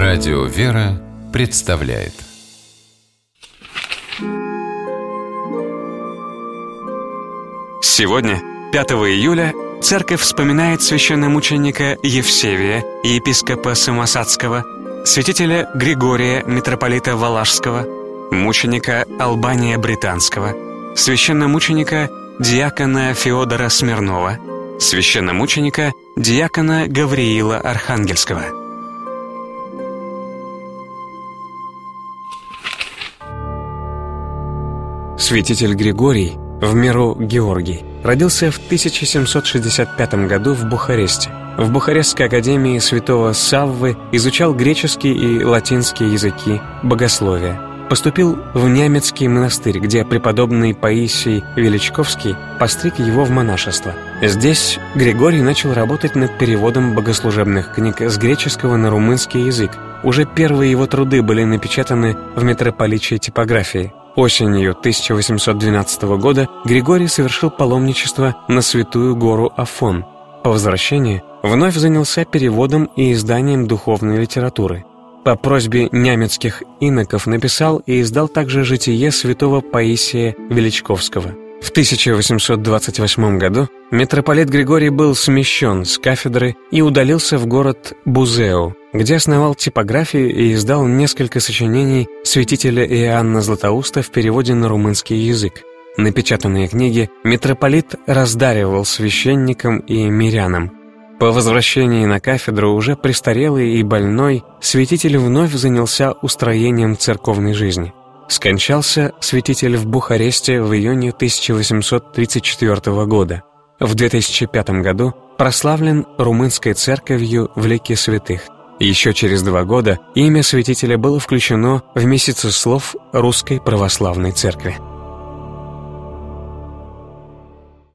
Радио «Вера» представляет. Сегодня, 5 июля, церковь вспоминает священномученика Евсевия, епископа Самосадского, святителя Григория, митрополита Валашского, мученика Албания Британского, священномученика диакона Феодора Смирнова, священномученика диакона Гавриила Архангельского. Святитель Григорий, в меру Георгий, родился в 1765 году в Бухаресте. В Бухарестской академии святого Саввы изучал греческий и латинский языки, богословие. Поступил в Нямецкий монастырь, где преподобный Паисий Величковский постриг его в монашество. Здесь Григорий начал работать над переводом богослужебных книг с греческого на румынский язык. Уже первые его труды были напечатаны в митрополичьей типографии. Осенью 1812 года Григорий совершил паломничество на Святую гору Афон. По возвращении вновь занялся переводом и изданием духовной литературы. По просьбе нямецких иноков написал и издал также житие святого Паисия Величковского. В 1828 году митрополит Григорий был смещен с кафедры и удалился в город Бузеу, где основал типографию и издал несколько сочинений святителя Иоанна Златоуста в переводе на румынский язык. Напечатанные книги митрополит раздаривал священникам и мирянам. По возвращении на кафедру, уже престарелый и больной, святитель вновь занялся устроением церковной жизни. Скончался святитель в Бухаресте в июне 1834 года. В 2005 году прославлен румынской церковью в лике святых. Еще через 2 года имя святителя было включено в месяцеслов Русской Православной Церкви.